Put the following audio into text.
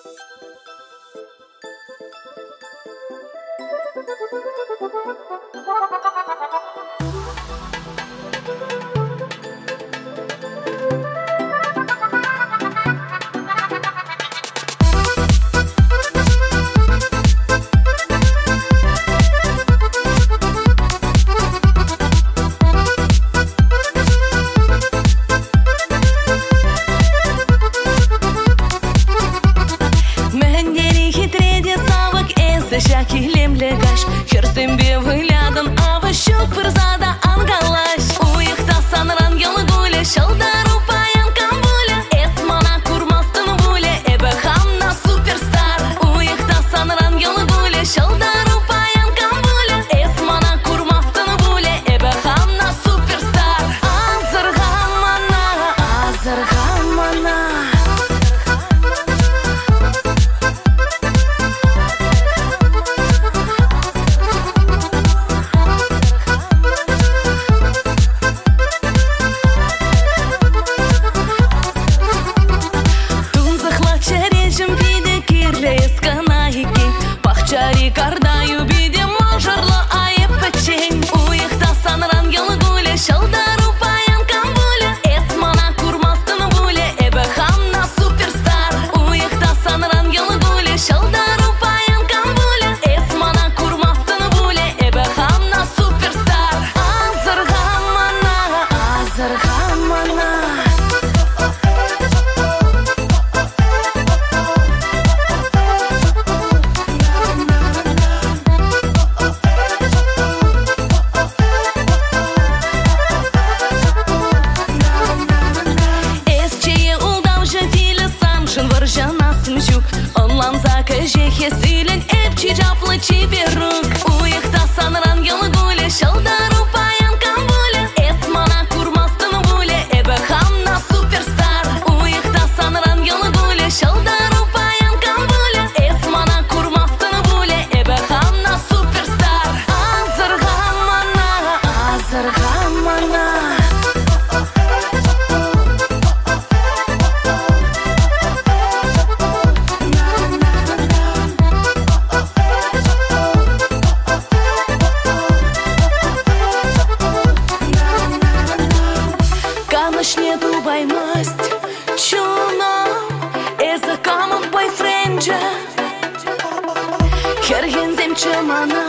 Шакилемле гаш, херсембе выглядан, аващу пырзада ангалаш. Уйықта санран елы гуле, шалдару паян камбуле, эсмана курмастын вуле, эбе хамна суперстар. Уйықта санран елы гуле, шалдару паян камбуле, эсмана курмастын вуле, эбе хамна суперстар. Азыргамана, азыргамана. Кардаю биде мажарлы айып печень. Уйықта санран елы гуле, шалдару паян камбуле, эсмана курмастын вуле, эбе хамна суперстар. Уйықта санран елы гуле, шалдару паян камбуле, эсмана курмастын вуле, эбе хамна суперстар. Азыргамана, азыргамана. Онлан закажи хесилен, эпчи джаплы чиберук. Уйықта санран елы гуле, шалдару паян камбуле, эсмана курмастын вуле, эбе хамна суперстар. Уйықта санран елы гуле, шалдару паян камбуле, эсмана курмастын вуле, эбе хамна суперстар. Азыргамана, азыргамана. Нету баймасть, чуна, эза камын бойфренджа. Херген земче мана.